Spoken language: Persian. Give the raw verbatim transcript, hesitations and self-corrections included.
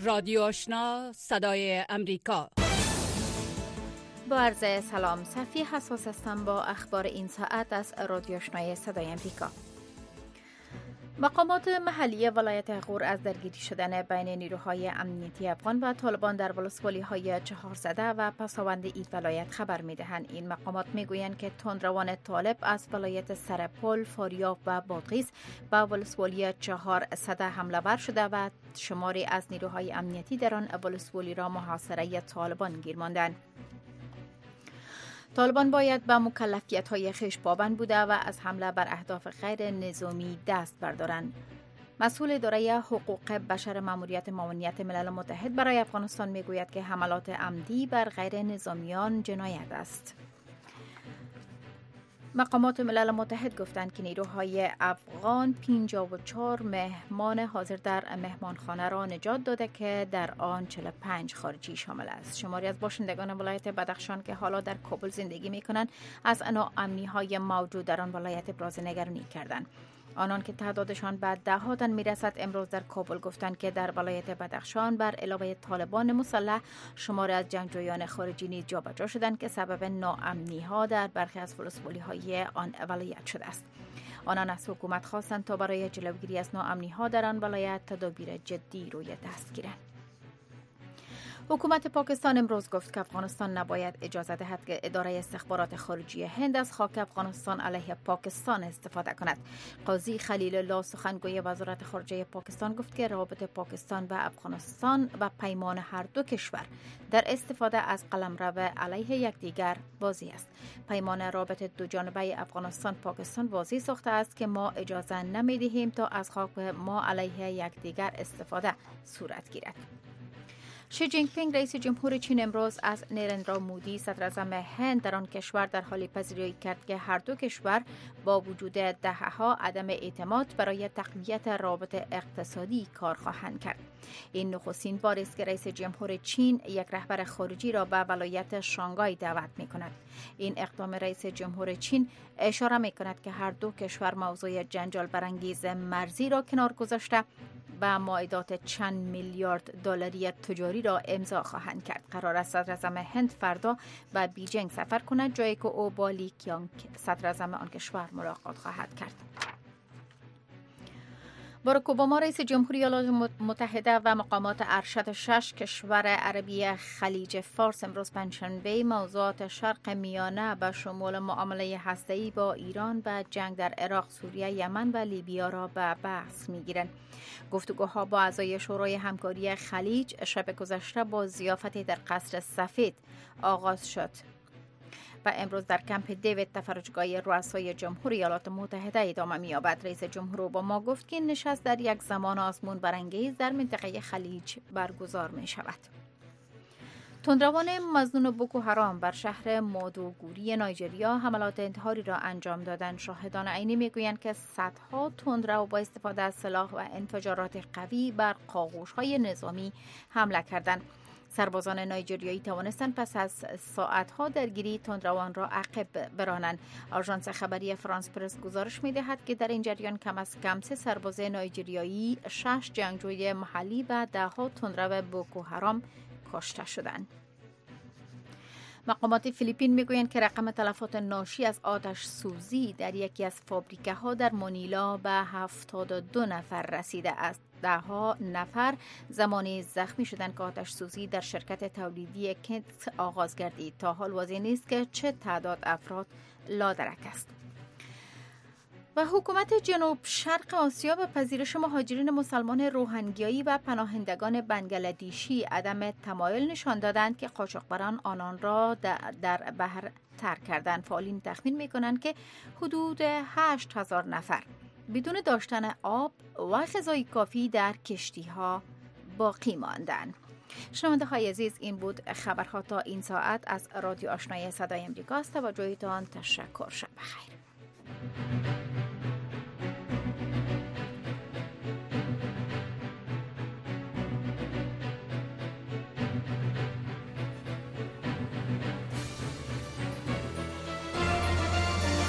رادیو آشنا صدای امریکا. با عرض سلام، صفی حساس هستم با اخبار این ساعت از رادیو آشنای صدای امریکا. مقامات محلی ولایت غور از درگیری شدن بین نیروهای امنیتی افغان و طالبان در ولسوالی‌های چهارزده و پساوند این ولایت خبر می‌دهند. این مقامات می‌گویند که تندروان طالب از ولایت سرپل، فاریاب و بادغیس به ولسوالی چهارزده حمله ور شده و شماری از نیروهای امنیتی در آن ولسوالی را محاصره طالبان گیر ماندند. طالبان باید به مکلفیت‌های خویش پابند بوده و از حمله بر اهداف غیر نظامی دست بردارند. مسئول اداره حقوق بشر ماموریت معاونیت ملل متحد برای افغانستان میگوید که حملات عمدی بر غیر نظامیان جنایت است. مقامات ملل متحد گفتند که نیروهای افغان پنجاه و چهار مهمان حاضر در مهمانخانه را نجات داده که در آن چهل و پنج خارجی شامل است. شماری از باشندگان ولایت بدخشان که حالا در کابل زندگی می‌کنند از ناامنی‌های موجود در آن ولایت ابراز نگرانی کردند. آنان که تعدادشان به ده‌ها تن میرسد امروز در کابل گفتند که در ولایت بدخشان بر علاوه طالبان مسلح شماری از جنگجویان خارجی نیز جابجا شدند که سبب ناامنی‌ها در برخی از ولسوالی‌های آن ولایت شده است. آنان از حکومت خواستند تا برای جلوگیری از ناامنی‌ها در آن ولایت تدابیر جدی روی دست گیرند. حکومت پاکستان امروز گفت که افغانستان نباید اجازه دهد که اداره استخبارات خارجی هند از خاک افغانستان علیه پاکستان استفاده کند. قاضی خلیل الله سخنگوی وزارت خارجه پاکستان گفت که روابط پاکستان و افغانستان و پیمان هر دو کشور در استفاده از قلمرو علیه یکدیگر واضح است. پیمان رابطه دو جانبه افغانستان پاکستان واضح ساخته است که ما اجازه نمی‌دهیم تا از خاک ما علیه یکدیگر استفاده صورت گیرد. شی جین پینگ رئیس جمهور چین امروز از نریندرا مودی صدر اعظم هند در آن کشور در حال پذیرایی کرد که هر دو کشور با وجود دهه‌ها عدم اعتماد برای تقویت روابط اقتصادی کار خواهند کرد. این نخستین بار است که رئیس جمهور چین یک رهبر خارجی را به ولایت شانگهای دعوت می‌کند. این اقدام رئیس جمهور چین اشاره می‌کند که هر دو کشور موضوع جنجال برانگیز مرزی را کنار گذاشته و معاهدات چند میلیارد دلاری تجاری را امضا خواهند کرد. قرار است صدر اعظم هند فردا به بیجینگ سفر کند، جایی که او با لی کیانگ صدر اعظم آن کشور ملاقات خواهد کرد. باراک اوباما رئیس جمهوری ایالات متحده و مقامات ارشد شش کشور عربی خلیج فارس امروز پنجشنبه موضوعات شرق میانه به شمول معامله هسته‌ای با ایران و جنگ در عراق، سوریه، یمن و لیبیا را به بحث می‌گیرند. گفتگوها با اعضای شورای همکاری خلیج شب گذشته با ضیافتی در قصر سفید آغاز شد و امروز در کمپ دیوید تفرجگاه رؤسای جمهوری ایالات متحده ادامه می‌یابد. رئیس جمهور اوباما گفت که این نشست در یک زمان آزمون برانگیز در منطقه خلیج برگزار می‌شود. تندروان مظنون بوکو حرام بر شهر مادوگوری نایجریا حملات انتحاری را انجام دادند. شاهدان عینی میگویند که صدها تندرو با استفاده از سلاح و انفجارات قوی بر قاقوش‌های نظامی حمله کردند. سربازان نایجریایی توانستند پس از ساعتها درگیری تندروان را عقب برانند. آژانس خبری فرانس پرس گزارش می‌دهد که در این جریان کم از کم سه سرباز نایجریایی، شش جنگجوی محلی و ده‌ها تندرو بوکو حرام کشته شدند. مقامات فیلیپین میگویند که رقم تلفات ناشی از آتش سوزی در یکی از فابریکه ها در مانیلا به هفتاد و دو نفر رسیده است. ده ها نفر زمانی زخمی شدند که آتش سوزی در شرکت تولیدی کنت آغاز گردید. تا حال واضح نیست که چه تعداد افراد لادرک است. و حکومت جنوب شرق آسیا به پذیرش مهاجرین مسلمان روهینگیایی و پناهندگان بنگلادیشی عدم تمایل نشان دادند که قاچاقبران آنان را در بحر ترک کردند. فعالین تخمین می‌کنند که حدود هشت هزار نفر بدون داشتن آب و غذای کافی در کشتی‌ها باقی ماندند. شنونده های عزیز، این بود خبرها تا این ساعت از رادیو آشنای صدای امریکا. است توجهتان تشکر. شب بخیر.